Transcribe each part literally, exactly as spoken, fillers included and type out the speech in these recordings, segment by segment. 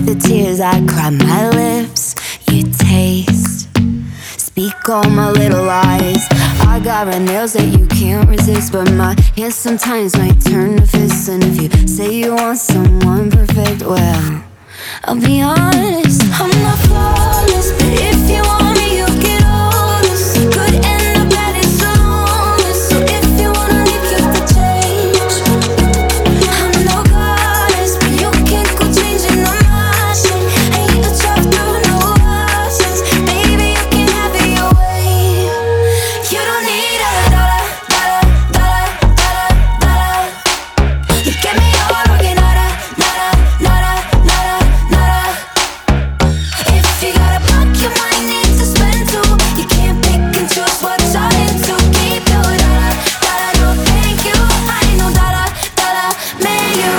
the tears I cry, my lips you taste. Speak all my little lies. I got red nails that you can't resist, but my hands sometimes might turn to fists. And if you say you want someone perfect, well, I'll be honest, I'm not flawless, but if you want me, you'll get all this. Good and the bad is honest, so if you wanna leave, you have to change. I'm no goddess, but you can't go changing on my shit. Ain't a trap through no options. Baby, you can have it your way. You don't need a dollar, dollar, dollar, dollar, dollar. You get me all working, nada, nada, nada, nada, nada. If you got a buck, you might need to spend too. You can't pick and choose what you're into. Keep your dollar, dollar, no thank you. I ain't no dollar, dollar, man, you.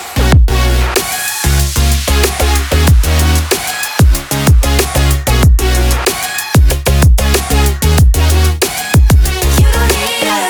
You don't need a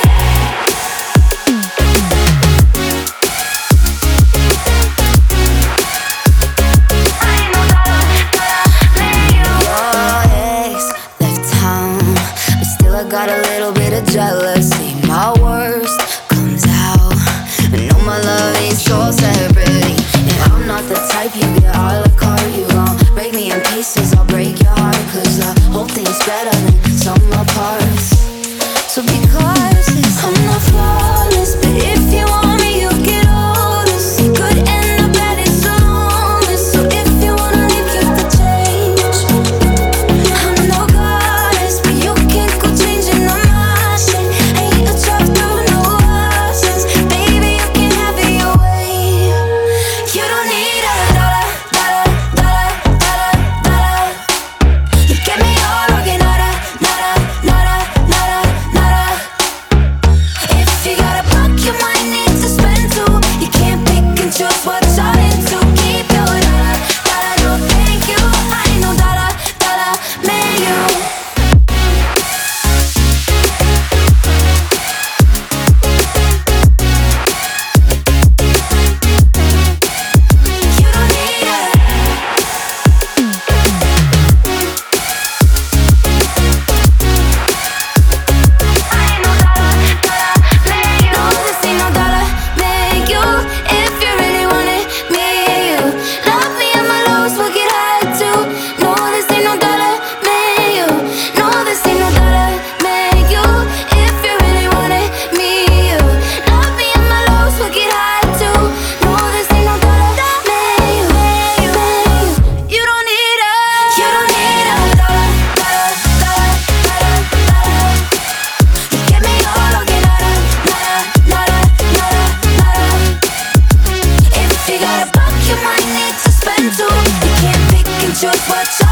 I ain't no dollar, dollar, man, you. Your ex left town, but still I got a little bit of jealousy. My worst comes out, but no, my love ain't so separate. And I'm not the type you get a la carte. You gon' break me in pieces, I'll break your heart. Cause the whole thing's better than some parts. So be cautious, I'm not flawless, but if you want me, you'll get all this. Good and the bad is honest, so if you wanna leave, you have to change. I'm no goddess, but you can't go changing on my shit. Ain't a trap through no options. Baby, you can have it your way. You don't need a dollar, dollar, dollar, dollar, dollar. You get me all working, nada, nada, nada, nada, nada. If you got a buck, you might need to spend too. You can't pick and choose what you're into. Keep your dollar, dollar, no thank you. I ain't no dollar, dollar, man, you. You don't need a I ain't no dollar, dollar, man, you. No, this ain't no dollar, man, you. If you really want it, me and you. Love me and my lows will get high too. No, this ain't no dollar, man, you. No, this ain't no dollar, man, you. If you really want it, me and you. Love me and my lows will get high too. No, this ain't no dollar, man, you. You don't need a, you don't need a dollar, dollar, dollar, dollar, dollar. You get me all looking nada, nada, nada, nada, nada. If you got a buck, you might need to spend too. You can't pick and choose what you